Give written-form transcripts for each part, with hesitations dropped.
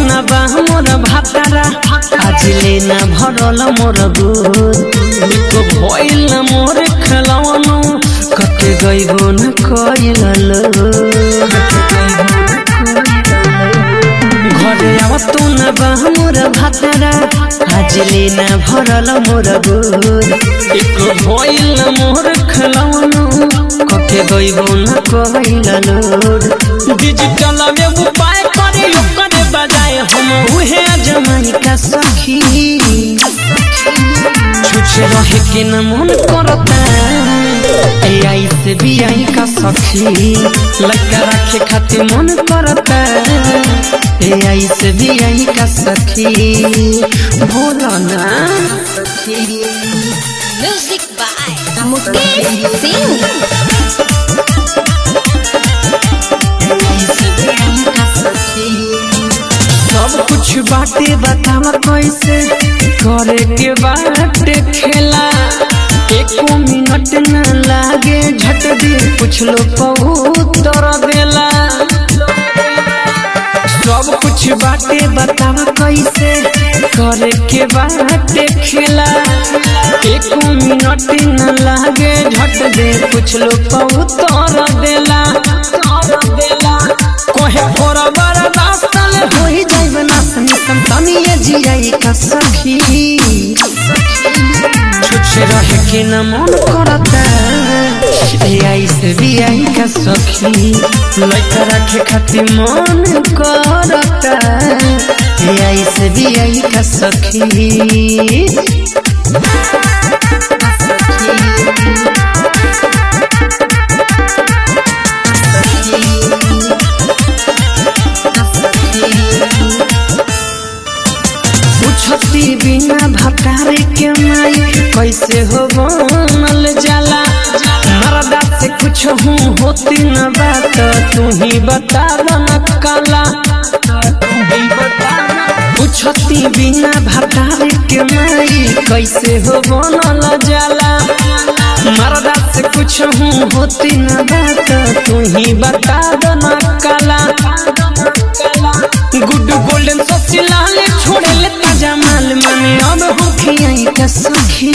न बा मोर भातारा आज लेना भरल मोर दूध को भइल न मोर खलवनो कटे गइबो न कइल घरे आवतो न बा मोर भातारा आज लेना भरल मोर दूध को भइल न मोर खलवनो कटे गइबो न कइल डिजिटल में उपाय करे ओकरे बजाय हम उहे जमाई का सखी छुछे रहे के न मन करता आई से भी आई का सखी लगा रखे खातिर मन करता आई से भी आई का सखी भोला ना म्यूजिक बाय मुकेश सिंह। सब कुछ बाटे बतावा कैसे करे के बाटे खेला एको मिनट न लागे झट दे कुछ लो पहुतर देला सब कुछ बाटे बतावा कैसे करे के बाटे खेला एको मिनट न लागे झट दे कुछ लो पहुतर देला कोहे फोरा बर्दाश्त होई जाइब ना सनसन तनिए जियाई का सखी छुछे रहे के न मन करता आई से भी आई का सखी लइका रखे खातिर मन करता आई से भी आई का सखी छती बिना भटारे के माई कैसे हो बनल जाला मरदा से कुछ हूँ होती न बात तू ही बता न काला छती बिना भटारे के माई कैसे हो बनल जाला मरदा से कुछ हूँ होती न बात तू ही बता न काला गुड गोल्डन ससिला ले छोड़े ले ताजा माल माने अब हो खियाई का सखी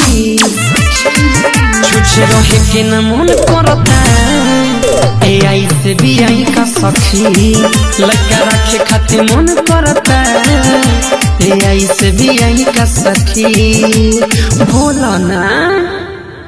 छुछे रहे के न मन करता आई से भी आई का सखी लगा रखे खातिर मन करता आई से भी आई का सखी भोला ना।